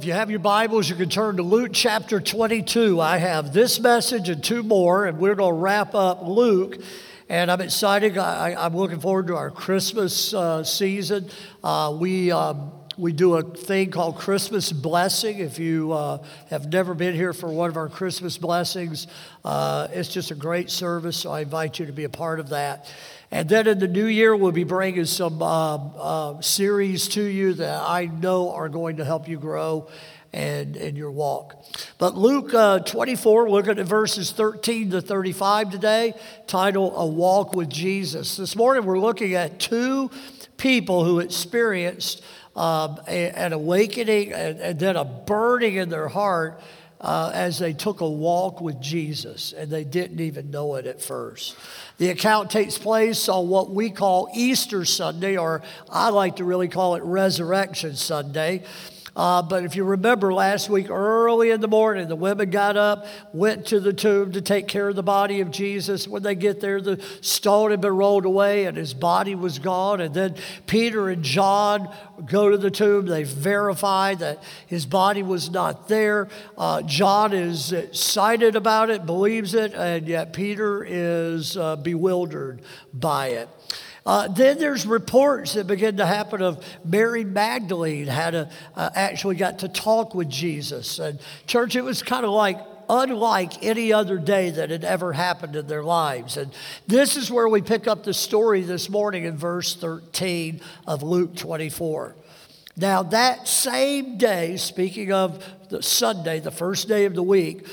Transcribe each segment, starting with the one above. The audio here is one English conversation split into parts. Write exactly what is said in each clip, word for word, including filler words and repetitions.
If you have your Bibles, you can turn to Luke chapter twenty-two. I have this message and two more, and we're going to wrap up Luke. And I'm excited. I, I'm looking forward to our Christmas uh, season. Uh, we um, we do a thing called Christmas Blessing. If you uh, have never been here for one of our Christmas blessings, uh, it's just a great service, so I invite you to be a part of that. And then in the new year, we'll be bringing some uh, uh, series to you that I know are going to help you grow and in your walk. But Luke uh, twenty-four, looking at verses thirteen to thirty-five today, titled A Walk with Jesus. This morning, we're looking at two people who experienced um, a, an awakening and, and then a burning in their heart Uh, as they took a walk with Jesus, and they didn't even know it at first. The account takes place on what we call Easter Sunday, or I like to really call it Resurrection Sunday. Uh, but if you remember last week, early in the morning, the women got up, went to the tomb to take care of the body of Jesus. When they get there, the stone had been rolled away and his body was gone. And then Peter and John go to the tomb. They verify that his body was not there. Uh, John is excited about it, believes it, and yet Peter is uh, bewildered by it. Uh, then there's reports that begin to happen of Mary Magdalene had a, uh, actually got to talk with Jesus. And church, it was kind of like unlike any other day that had ever happened in their lives. And this is where we pick up the story this morning in verse thirteen of Luke twenty-four. Now that same day, speaking of the Sunday, the first day of the week,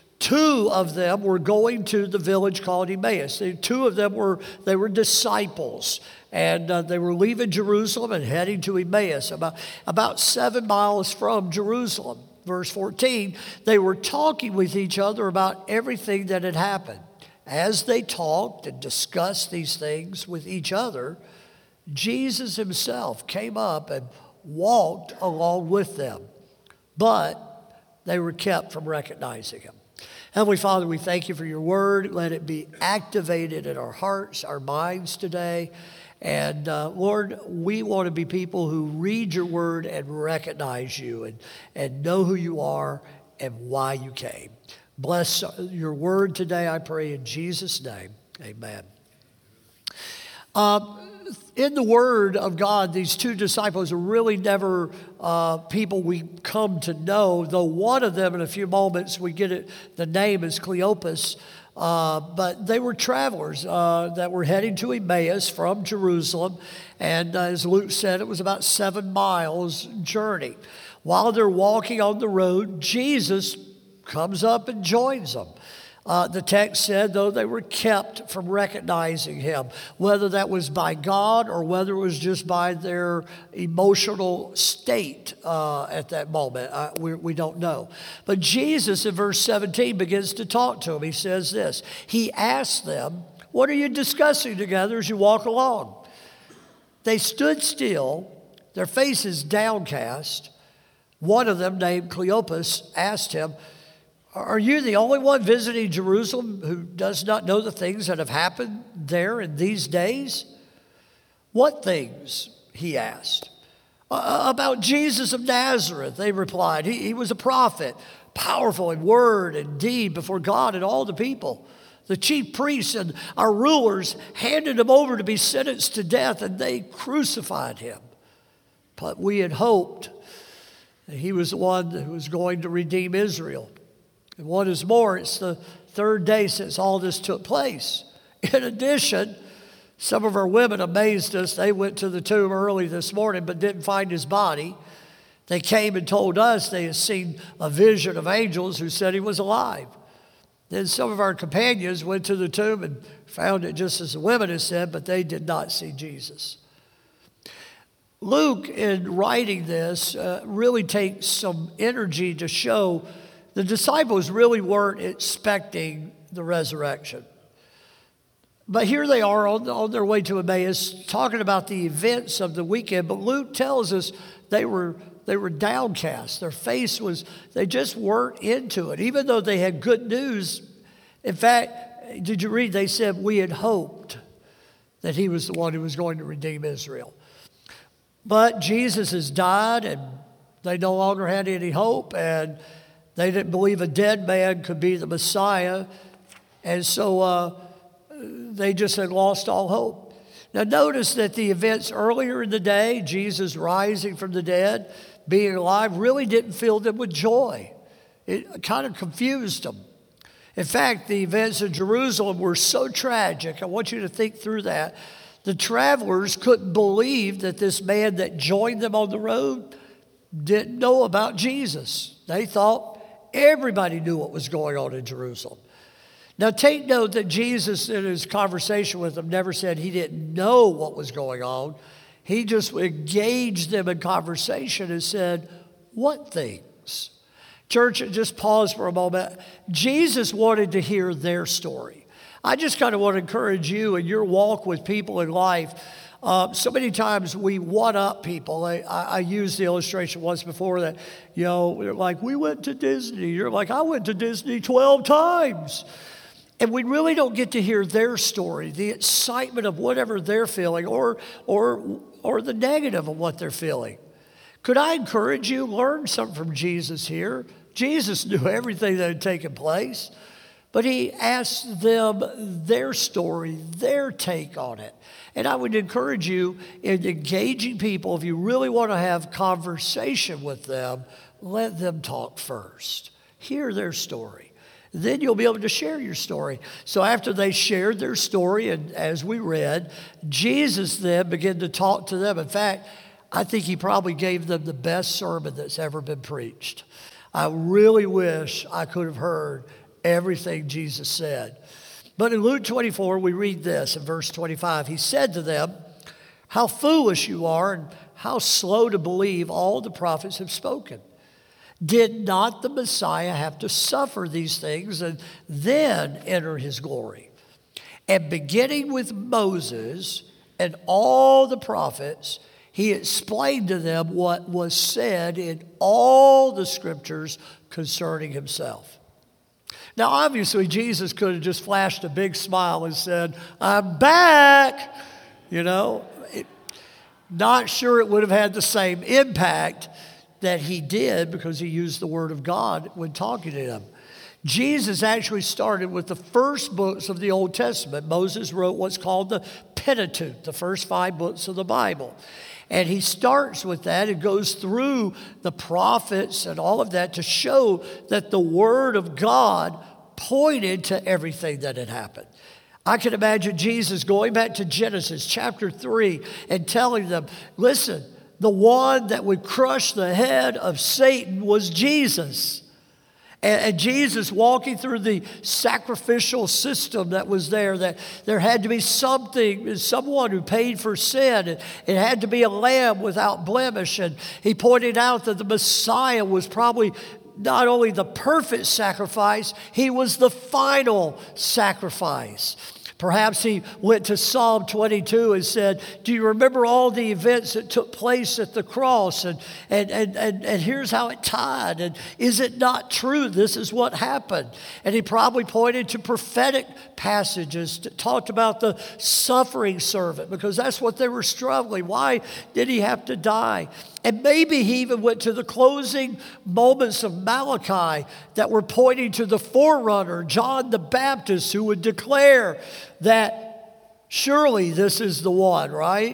two of them were going to the village called Emmaus. The two of them were, they were disciples. And uh, they were leaving Jerusalem and heading to Emmaus, about, about seven miles from Jerusalem. Verse fourteen, they were talking with each other about everything that had happened. As they talked and discussed these things with each other, Jesus himself came up and walked along with them. But they were kept from recognizing him. Heavenly Father, we thank you for your word. Let it be activated in our hearts, our minds today. And uh, Lord, we want to be people who read your word and recognize you and, and know who you are and why you came. Bless your word today, I pray in Jesus' name. Amen. Uh, in the Word of God, these two disciples are really never uh, people we come to know, though one of them in a few moments, we get it, the name is Cleopas, uh, but they were travelers uh, that were heading to Emmaus from Jerusalem, and uh, as Luke said, it was about seven miles journey. While they're walking on the road, Jesus comes up and joins them. Uh, the text said, though, they were kept from recognizing him, whether that was by God or whether it was just by their emotional state uh, at that moment. Uh, we, we don't know. But Jesus, in verse seventeen, begins to talk to them. He says this. He asks them, what are you discussing together as you walk along? They stood still, their faces downcast. One of them, named Cleopas, asked him, are you the only one visiting Jerusalem who does not know the things that have happened there in these days? What things? He asked. Uh, about Jesus of Nazareth, they replied. He, he was a prophet, powerful in word and deed before God and all the people. The chief priests and our rulers handed him over to be sentenced to death, and they crucified him. But we had hoped that he was the one who was going to redeem Israel. And what is more, it's the third day since all this took place. In addition, some of our women amazed us. They went to the tomb early this morning but didn't find his body. They came and told us they had seen a vision of angels who said he was alive. Then some of our companions went to the tomb and found it just as the women had said, but they did not see Jesus. Luke, in writing this, uh, really takes some energy to show the disciples really weren't expecting the resurrection. But here they are on, on their way to Emmaus talking about the events of the weekend. But Luke tells us they were they were downcast. Their face was, they just weren't into it. Even though they had good news. In fact, did you read? They said, we had hoped that he was the one who was going to redeem Israel. But Jesus has died and They no longer had any hope, and they didn't believe a dead man could be the Messiah. And so uh, they just had lost all hope. Now notice that the events earlier in the day, Jesus rising from the dead, being alive, really didn't fill them with joy. It kind of confused them. In fact, the events in Jerusalem were so tragic. I want you to think through that. The travelers couldn't believe that this man that joined them on the road didn't know about Jesus. They thought everybody knew what was going on in Jerusalem. Now take note that Jesus in his conversation with them never said he didn't know what was going on. He just engaged them in conversation and said, what things? Church, just pause for a moment. Jesus wanted to hear their story. I just kind of want to encourage you in your walk with people in life. Uh, so many times we one-up people. I, I, I used the illustration once before that, you know, we're like, we went to Disney. You're like, I went to Disney twelve times. And we really don't get to hear their story, the excitement of whatever they're feeling, or, or, or the negative of what they're feeling. Could I encourage you, learn something from Jesus here? Jesus knew everything that had taken place, but he asked them their story, their take on it. And I would encourage you in engaging people, if you really want to have conversation with them, let them talk first. Hear their story. Then you'll be able to share your story. So after they shared their story, and as we read, Jesus then began to talk to them. In fact, I think he probably gave them the best sermon that's ever been preached. I really wish I could have heard everything Jesus said. But in Luke twenty-four, we read this in verse twenty-five. He said to them, how foolish you are and how slow to believe all the prophets have spoken. Did not the Messiah have to suffer these things and then enter his glory? And beginning with Moses and all the prophets, he explained to them what was said in all the scriptures concerning himself. Now, obviously, Jesus could have just flashed a big smile and said, I'm back. You know, it, not sure it would have had the same impact that he did because he used the word of God when talking to them. Jesus actually started with the first books of the Old Testament. Moses wrote what's called the Pentateuch, the first five books of the Bible. And he starts with that and goes through the prophets and all of that to show that the word of God pointed to everything that had happened. I can imagine Jesus going back to Genesis chapter three and telling them, listen, the one that would crush the head of Satan was Jesus. And, and Jesus walking through the sacrificial system that was there, that there had to be something, someone who paid for sin. It, it had to be a lamb without blemish. And he pointed out that the Messiah was probably not only the perfect sacrifice, he was the final sacrifice. Perhaps he went to Psalm twenty-two and said, do you remember all the events that took place at the cross? And, and, and, and, and here's how it tied. And is it not true? This is what happened. And he probably pointed to prophetic passages that talked about the suffering servant, because that's what they were struggling. Why did he have to die? And maybe he even went to the closing moments of Malachi that were pointing to the forerunner, John the Baptist, who would declare that surely this is the one, right?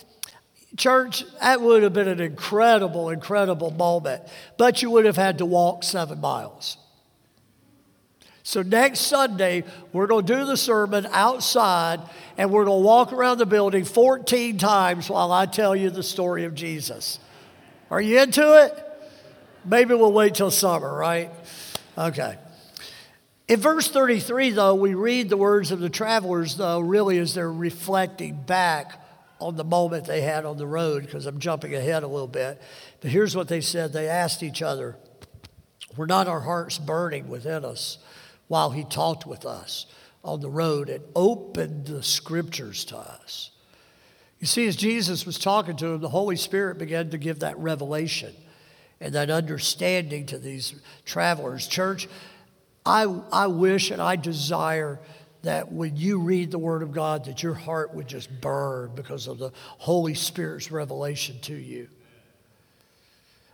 Church, that would have been an incredible, incredible moment. But you would have had to walk seven miles. So next Sunday, we're going to do the sermon outside, and we're going to walk around the building fourteen times while I tell you the story of Jesus. Are you into it? Maybe we'll wait till summer, right? Okay. In verse thirty-three, though, we read the words of the travelers, though, really as they're reflecting back on the moment they had on the road, because I'm jumping ahead a little bit. But here's what they said. They asked each other, were not our hearts burning within us while he talked with us on the road and opened the scriptures to us? You see, as Jesus was talking to them, the Holy Spirit began to give that revelation and that understanding to these travelers. Church, I, I wish and I desire that when you read the Word of God, that your heart would just burn because of the Holy Spirit's revelation to you.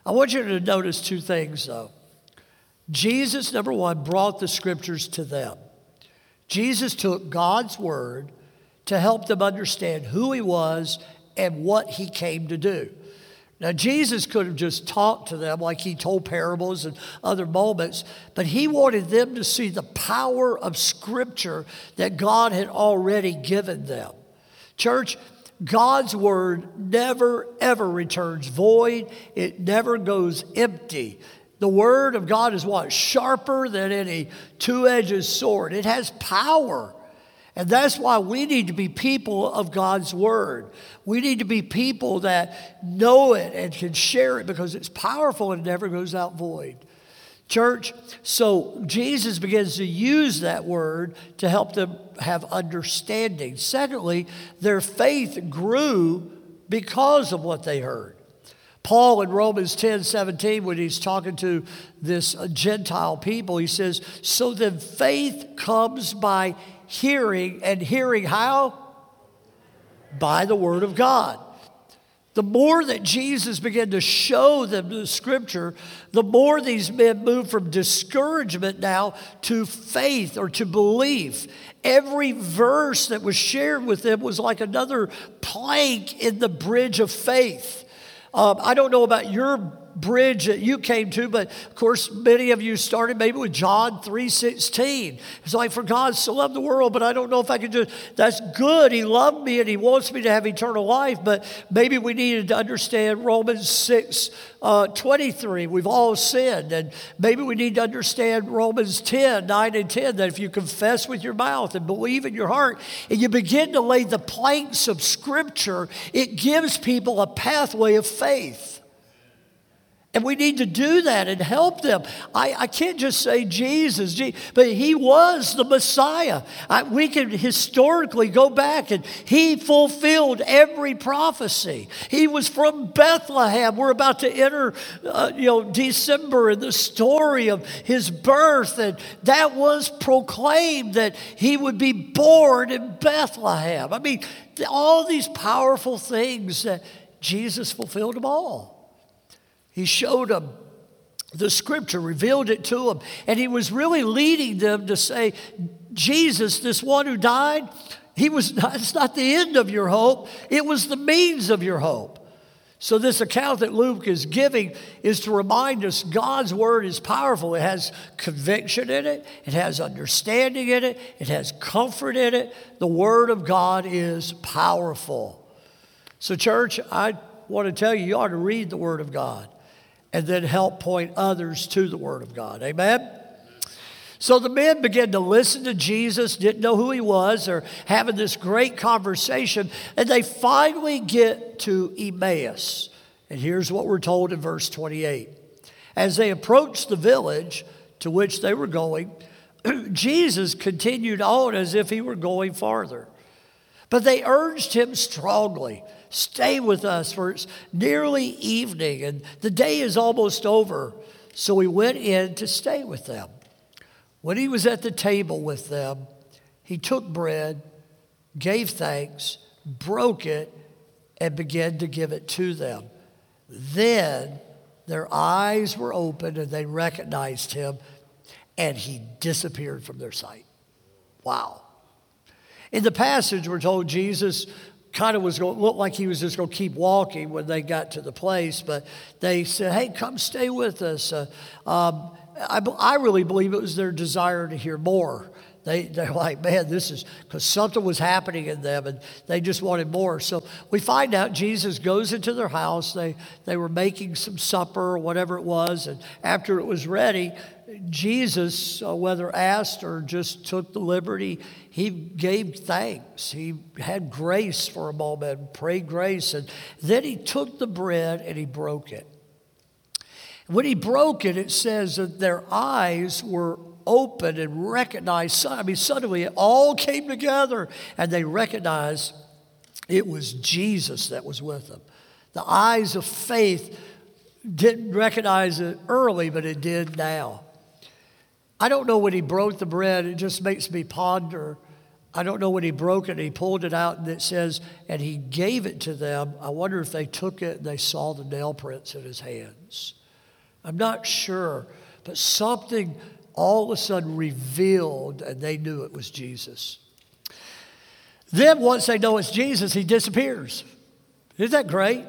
I want you to notice two things, though. Jesus, number one, brought the scriptures to them. Jesus took God's word to help them understand who he was and what he came to do. Now, Jesus could have just talked to them like he told parables and other moments, but he wanted them to see the power of Scripture that God had already given them. Church, God's word never, ever returns void. It never goes empty. The word of God is what? Sharper than any two-edged sword. It has power. And that's why we need to be people of God's word. We need to be people that know it and can share it because it's powerful and never goes out void. Church, so Jesus begins to use that word to help them have understanding. Secondly, their faith grew because of what they heard. Paul in Romans ten seventeen, when he's talking to this Gentile people, he says, so then faith comes by hearing, and hearing how? By the word of God. The more that Jesus began to show them the scripture, the more these men moved from discouragement now to faith or to belief. Every verse that was shared with them was like another plank in the bridge of faith. Um, I don't know about your bridge that you came to, but of course many of you started maybe with John three sixteen. It's like, for God so loved the world, but I don't know if I can just, that's good. He loved me and he wants me to have eternal life, but maybe we needed to understand Romans six twenty-three. We've all sinned, and maybe we need to understand Romans ten nine and ten, that if you confess with your mouth and believe in your heart and you begin to lay the planks of Scripture, it gives people a pathway of faith. And we need to do that and help them. I, I can't just say Jesus, but he was the Messiah. I, we can historically go back and he fulfilled every prophecy. He was from Bethlehem. We're about to enter, uh, you know, December and the story of his birth. And that was proclaimed that he would be born in Bethlehem. I mean, all these powerful things that Jesus fulfilled them all. He showed them the scripture, revealed it to them, and he was really leading them to say, Jesus, this one who died, he was not, it's not the end of your hope, it was the means of your hope. So this account that Luke is giving is to remind us God's word is powerful. It has conviction in it, it has understanding in it, it has comfort in it. The word of God is powerful. So church, I want to tell you, you ought to read the word of God and then help point others to the word of God. Amen? So the men began to listen to Jesus, didn't know who he was. They're having this great conversation, and they finally get to Emmaus. And here's what we're told in verse twenty-eight. As they approached the village to which they were going, Jesus continued on as if he were going farther. But they urged him strongly, stay with us, for it's nearly evening and the day is almost over. So he went in to stay with them. When he was at the table with them, he took bread, gave thanks, broke it, and began to give it to them. Then their eyes were opened and they recognized him, and he disappeared from their sight. Wow. In the passage, we're told Jesus kind of was going to look like he was just going to keep walking when they got to the place, but they said, hey, come stay with us. Uh, um, I, I really believe it was their desire to hear more. They, they're like, man, this is, because something was happening in them, and they just wanted more. So we find out Jesus goes into their house. They, they were making some supper or whatever it was, and after it was ready, Jesus, uh, whether asked or just took the liberty, he gave thanks. He had grace for a moment, prayed grace, and then he took the bread and he broke it. When he broke it, it says that their eyes were open and recognized. I mean, suddenly it all came together and they recognized it was Jesus that was with them. The eyes of faith didn't recognize it early, but it did now. I don't know when he broke the bread. It just makes me ponder I don't know when he broke it. He pulled it out, and it says, and he gave it to them. I wonder if they took it and they saw the nail prints in his hands. I'm not sure, but something all of a sudden revealed, and they knew it was Jesus. Then once they know it's Jesus, he disappears. Isn't that great?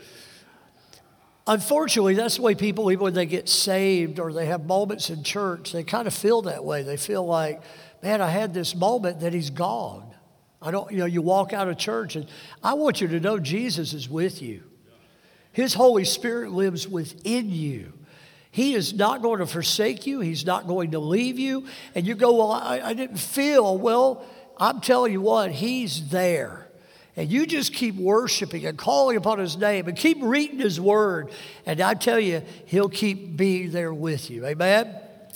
Unfortunately, that's the way people, even when they get saved or they have moments in church, they kind of feel that way. They feel like, man, I had this moment that he's gone. I don't, you know, you walk out of church, and I want you to know Jesus is with you. His Holy Spirit lives within you. He is not going to forsake you. He's not going to leave you. And you go, well, I, I didn't feel. Well, I'm telling you what, he's there. And you just keep worshiping and calling upon his name and keep reading his word. And I tell you, he'll keep being there with you. Amen?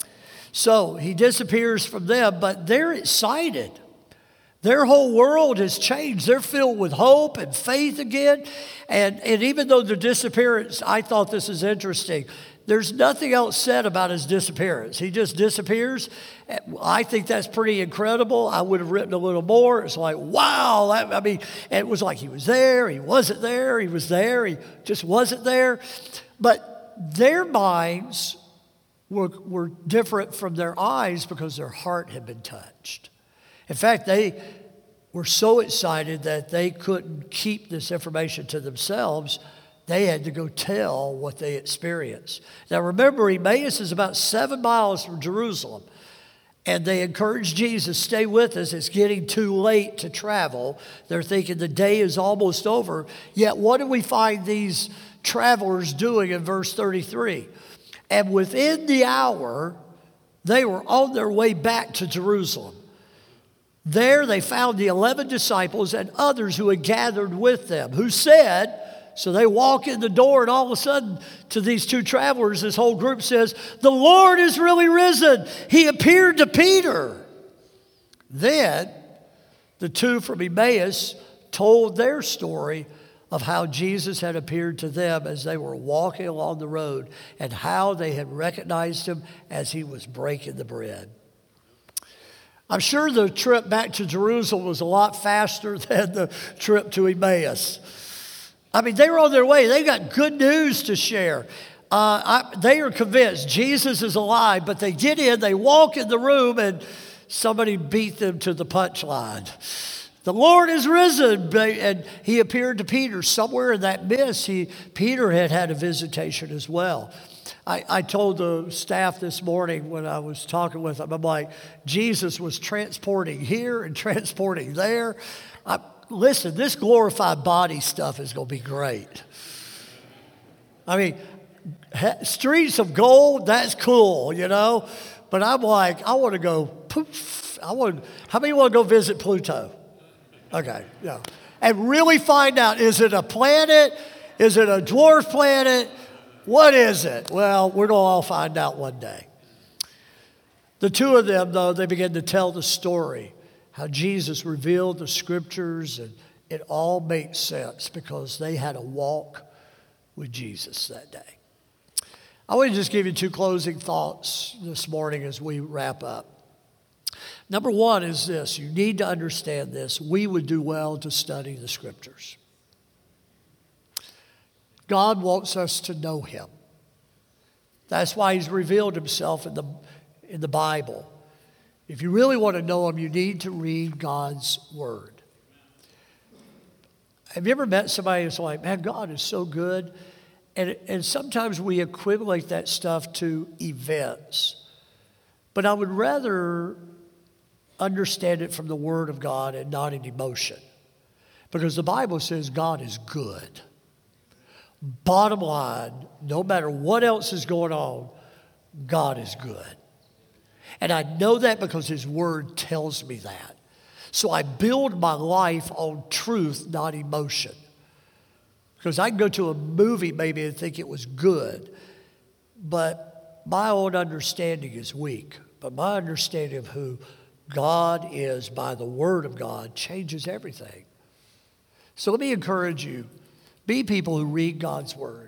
So he disappears from them, but they're excited. Their whole world has changed. They're filled with hope and faith again. And, and even though the disappearance, I thought this is interesting. There's nothing else said about his disappearance. He just disappears. I think that's pretty incredible. I would have written a little more. It's like, wow. That, I mean, it was like he was there, he wasn't there, he was there, he just wasn't there. But their minds were, were different from their eyes because their heart had been touched. In fact, they were so excited that they couldn't keep this information to themselves. They had to go tell what they experienced. Now remember, Emmaus is about seven miles from Jerusalem. And they encouraged Jesus, stay with us. It's getting too late to travel. They're thinking the day is almost over. Yet what do we find these travelers doing in verse thirty-three? And within the hour, they were on their way back to Jerusalem. There they found the eleven disciples and others who had gathered with them, who said, so they walk in the door, and all of a sudden, to these two travelers, this whole group says, the Lord is really risen. He appeared to Peter. Then the two from Emmaus told their story of how Jesus had appeared to them as they were walking along the road and how they had recognized him as he was breaking the bread. I'm sure the trip back to Jerusalem was a lot faster than the trip to Emmaus. I mean, they were on their way. They got good news to share. Uh, I, they are convinced Jesus is alive, but they get in, they walk in the room, and somebody beat them to the punchline. The Lord is risen. And he appeared to Peter. Somewhere in that mist, he, Peter had had a visitation as well. I, I told the staff this morning when I was talking with them, I'm like, Jesus was transporting here and transporting there. I, listen, this glorified body stuff is going to be great. I mean, streets of gold, that's cool, you know. But I'm like, I want to go poof. I want. How many want to go visit Pluto? Okay, yeah. And really find out, is it a planet? Is it a dwarf planet? What is it? Well, we're going to all find out one day. The two of them, though, they began to tell the story, how Jesus revealed the scriptures, and it all makes sense because they had a walk with Jesus that day. I want to just give you two closing thoughts this morning as we wrap up. Number one is this. You need to understand this. We would do well to study the scriptures. God wants us to know him. That's why he's revealed himself in the, in the Bible. If you really want to know him, you need to read God's word. Have you ever met somebody who's like, man, God is so good? And, and sometimes we equivalent that stuff to events. But I would rather understand it from the word of God and not an emotion. Because the Bible says God is good. Bottom line, no matter what else is going on, God is good. And I know that because his word tells me that. So I build my life on truth, not emotion. Because I can go to a movie maybe and think it was good, but my own understanding is weak. But my understanding of who God is by the word of God changes everything. So let me encourage you. Be people who read God's word.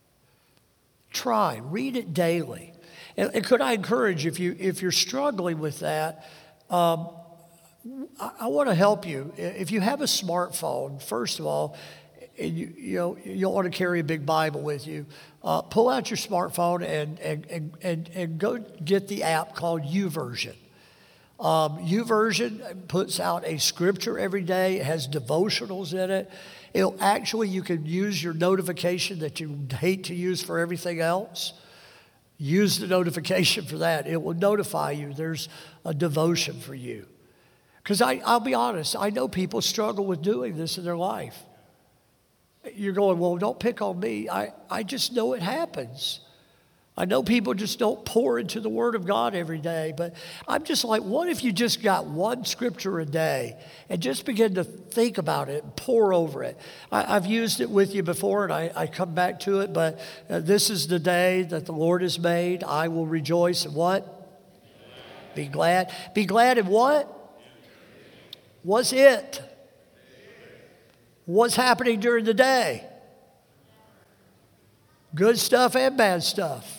Try, read it daily. And, and could I encourage you, if, you, if you're struggling with that, um, I, I want to help you. If you have a smartphone, first of all, and you, you know, you don't want to carry a big Bible with you, uh, pull out your smartphone and, and, and, and, and go get the app called YouVersion. Um, YouVersion puts out a scripture every day. It has devotionals in it. It'll actually, you can use your notification that you hate to use for everything else. Use the notification for that. It will notify you there's a devotion for you. Because I'll be honest, I know people struggle with doing this in their life. You're going, well, don't pick on me. I, I just know it happens. I know people just don't pour into the Word of God every day, but I'm just like, what if you just got one scripture a day and just begin to think about it and pour over it? I, I've used it with you before, and I, I come back to it, but uh, this is the day that the Lord has made. I will rejoice and what? Be glad. Be glad in what? What's it? What's happening during the day? Good stuff and bad stuff.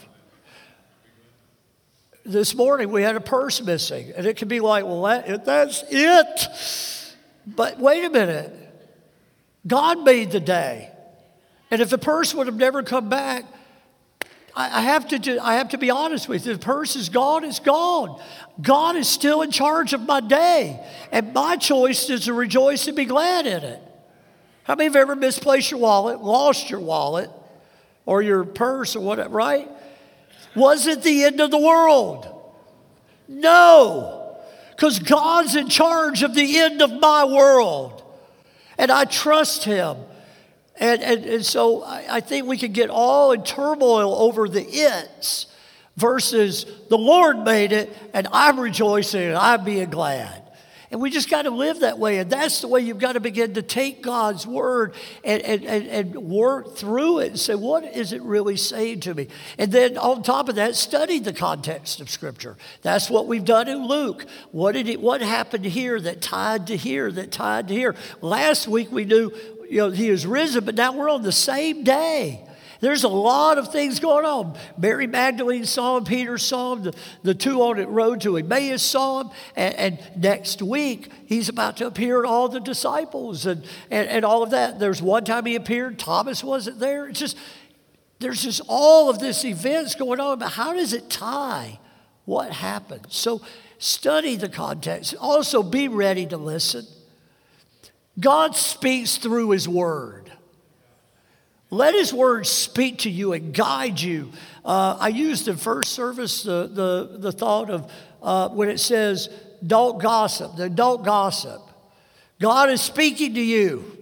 This morning we had a purse missing, and it can be like, well, that, that's it. But wait a minute. God made the day. And if the purse would have never come back, I, I, have to, I have to be honest with you. The purse is gone, it's gone. God is still in charge of my day. And my choice is to rejoice and be glad in it. How many have ever misplaced your wallet, lost your wallet, or your purse or whatever, right? Was it the end of the world? No, because God's in charge of the end of my world, and I trust Him. And, and, and so I, I think we can get all in turmoil over the it's versus the Lord made it, and I'm rejoicing and I'm being glad. And we just got to live that way. And that's the way you've got to begin to take God's word and, and, and, and work through it and say, what is it really saying to me? And then on top of that, study the context of Scripture. That's what we've done in Luke. What did it? What happened here that tied to here, that tied to here? Last week we knew, you know, He was risen, but now we're on the same day. There's a lot of things going on. Mary Magdalene saw Him, Peter saw Him, the, the two on the road to Emmaus saw Him, and, and next week He's about to appear to all the disciples and, and, and all of that. There's one time He appeared, Thomas wasn't there. It's just, there's just all of this events going on, but how does it tie what happened? So study the context. Also be ready to listen. God speaks through His Word. Let His Word speak to you and guide you. Uh, I used in first service the, the, the thought of uh, when it says, don't gossip, then don't gossip. God is speaking to you.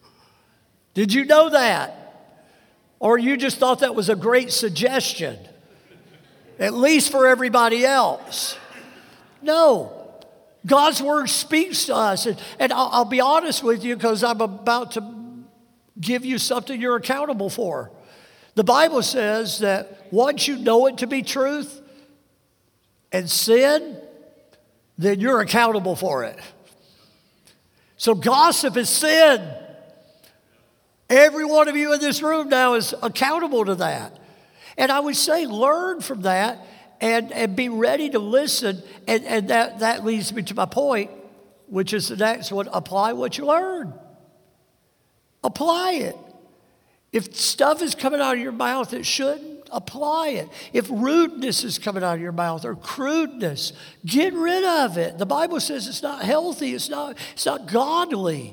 Did you know that? Or you just thought that was a great suggestion, at least for everybody else? No. God's Word speaks to us. And, and I'll, I'll be honest with you because I'm about to give you something you're accountable for. The Bible says that once you know it to be truth and sin, then you're accountable for it. So gossip is sin. Every one of you in this room now is accountable to that. And I would say learn from that and, and be ready to listen. And, and that, that leads me to my point, which is the next one. Apply what you learn. Apply it. If stuff is coming out of your mouth that shouldn't, apply it. If rudeness is coming out of your mouth or crudeness, get rid of it. The Bible says it's not healthy. It's not, it's not godly.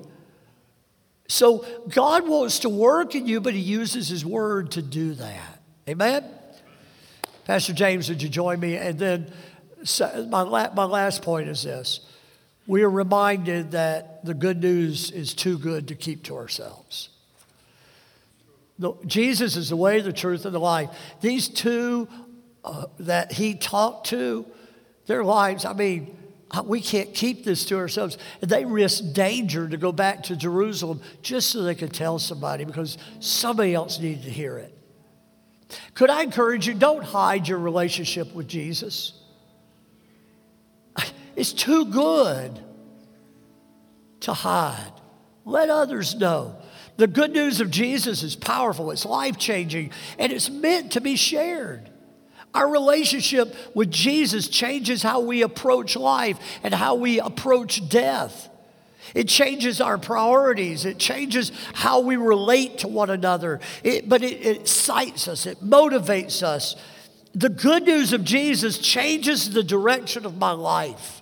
So God wants to work in you, but He uses His Word to do that. Amen? Pastor James, would you join me? And then my, my last point is this. We are reminded that the good news is too good to keep to ourselves. The, Jesus is the way, the truth, and the life. These two uh, that He talked to, their lives, I mean, we can't keep this to ourselves. And they risked danger to go back to Jerusalem just so they could tell somebody because somebody else needed to hear it. Could I encourage you, don't hide your relationship with Jesus. It's too good to hide. Let others know. The good news of Jesus is powerful, it's life-changing, and it's meant to be shared. Our relationship with Jesus changes how we approach life and how we approach death. It changes our priorities. It changes how we relate to one another. It, but it, it excites us. It motivates us. The good news of Jesus changes the direction of my life.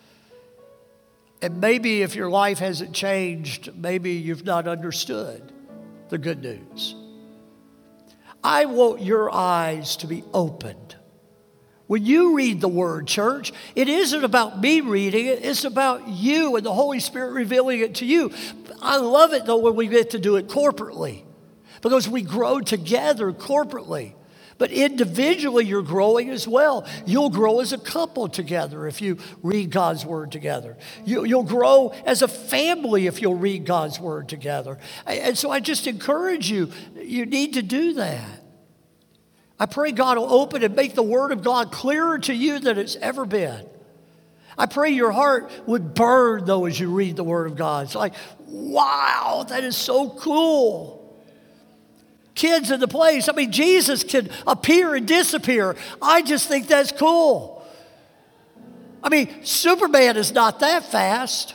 And maybe if your life hasn't changed, maybe you've not understood the good news. I want your eyes to be opened. When you read the Word, church, it isn't about me reading it. It's about you and the Holy Spirit revealing it to you. I love it, though, when we get to do it corporately because we grow together corporately. But individually, you're growing as well. You'll grow as a couple together if you read God's Word together. You, you'll grow as a family if you'll read God's Word together. And so I just encourage you, you need to do that. I pray God will open and make the Word of God clearer to you than it's ever been. I pray your heart would burn, though, as you read the Word of God. It's like, wow, that is so cool. Kids in the place, I mean, Jesus can appear and disappear. I just think that's cool. I mean, Superman is not that fast.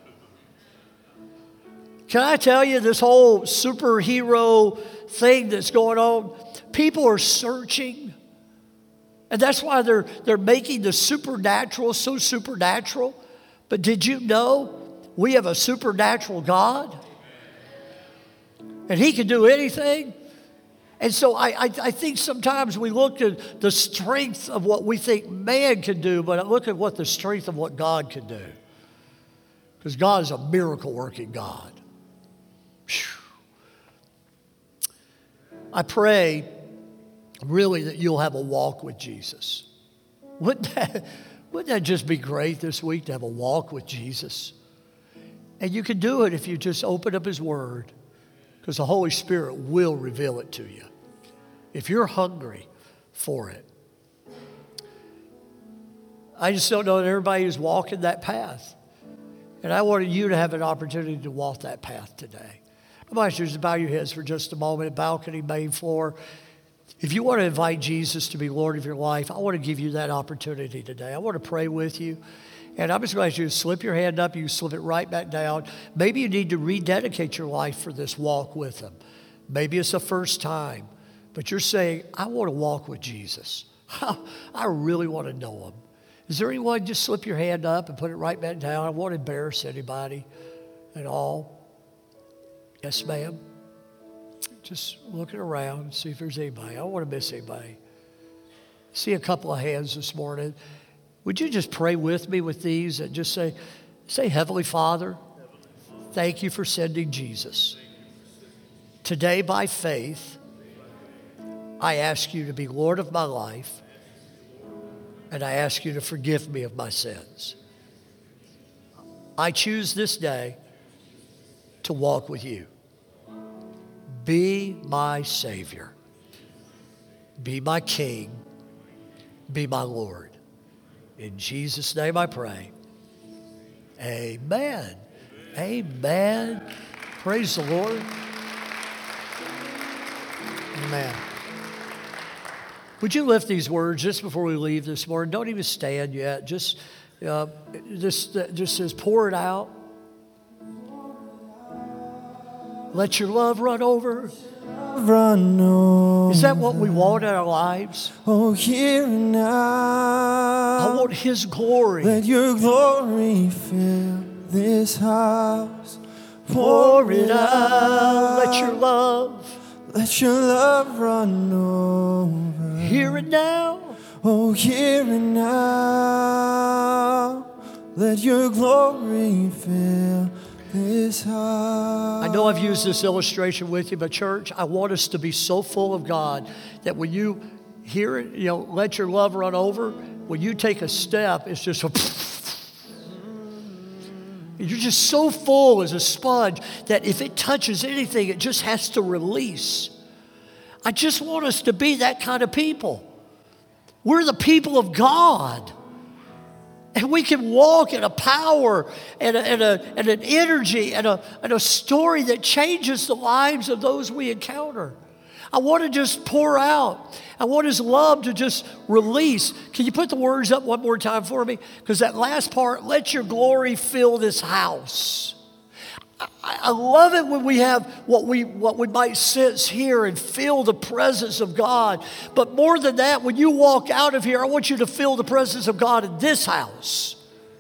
Can I tell you this whole superhero thing that's going on? People are searching, and that's why they're, they're making the supernatural so supernatural. But did you know we have a supernatural God? And He can do anything. And so I, I, I think sometimes we look at the strength of what we think man can do, but I look at what the strength of what God can do. Because God is a miracle-working God. Whew. I pray really that you'll have a walk with Jesus. Wouldn't that, wouldn't that just be great this week to have a walk with Jesus? And you can do it if you just open up His Word, because the Holy Spirit will reveal it to you if you're hungry for it. I just don't know that everybody is walking that path. And I wanted you to have an opportunity to walk that path today. I want you to just bow your heads for just a moment. Balcony, main floor. If you want to invite Jesus to be Lord of your life, I want to give you that opportunity today. I want to pray with you. And I'm just going to ask you to slip your hand up. You slip it right back down. Maybe you need to rededicate your life for this walk with Him. Maybe it's the first time. But you're saying, I want to walk with Jesus. I really want to know Him. Is there anyone, just slip your hand up and put it right back down? I won't embarrass anybody at all. Yes, ma'am. Just looking around, see if there's anybody. I don't want to miss anybody. See a couple of hands this morning. Would you just pray with me with these and just say, say, Heavenly Father, thank you for sending Jesus. Today, by faith, I ask you to be Lord of my life, and I ask you to forgive me of my sins. I choose this day to walk with you. Be my Savior. Be my King. Be my Lord. In Jesus' name I pray. Amen. Amen. Praise the Lord. Amen. Would you lift these words just before we leave this morning? Don't even stand yet. Just, uh, just, uh, just says, pour it out. Let your love run over. Run over. Is that what we want in our lives? Oh, here and now. I want His glory. Let your glory fill this house. Pour, pour it out. Let your love. Let your love run over. Here and now. Oh, here and now. Let your glory fill this house. I know I've used this illustration with you, but church, I want us to be so full of God that when you hear it, you know, let your love run over, when you take a step, it's just a you're just so full as a sponge that if it touches anything, it just has to release. I just want us to be that kind of people. We're the people of God. And we can walk in a power and, a, and, a, and an energy and a, and a story that changes the lives of those we encounter. I want to just pour out. I want His love to just release. Can you put the words up one more time for me? Because that last part, let your glory fill this house. I, I love it when we have what we, what we might sense here and feel the presence of God. But more than that, when you walk out of here, I want you to feel the presence of God in this house.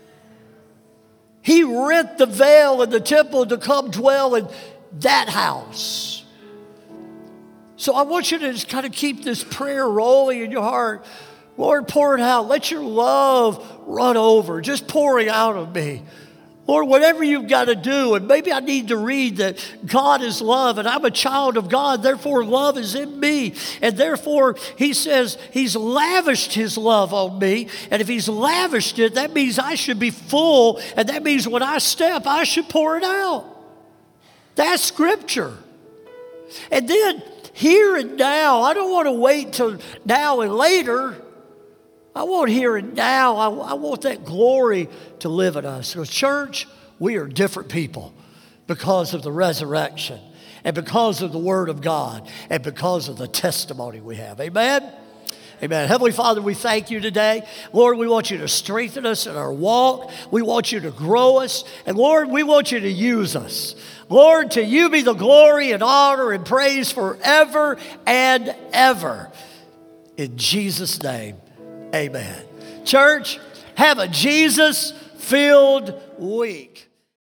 He rent the veil in the temple to come dwell in that house. So I want you to just kind of keep this prayer rolling in your heart. Lord, pour it out. Let your love run over. Just pouring out of me. Lord, whatever you've got to do, and maybe I need to read that God is love, and I'm a child of God, therefore love is in me. And therefore, He says He's lavished His love on me. And if He's lavished it, that means I should be full. And that means when I step, I should pour it out. That's Scripture. And then, here and now, I don't want to wait till now and later. I want here and now. I, I want that glory to live in us. So church, we are different people because of the resurrection and because of the Word of God and because of the testimony we have. Amen? Amen. Heavenly Father, we thank you today. Lord, we want you to strengthen us in our walk. We want you to grow us. And Lord, we want you to use us. Lord, to you be the glory and honor and praise forever and ever. In Jesus' name, amen. Church, have a Jesus-filled week.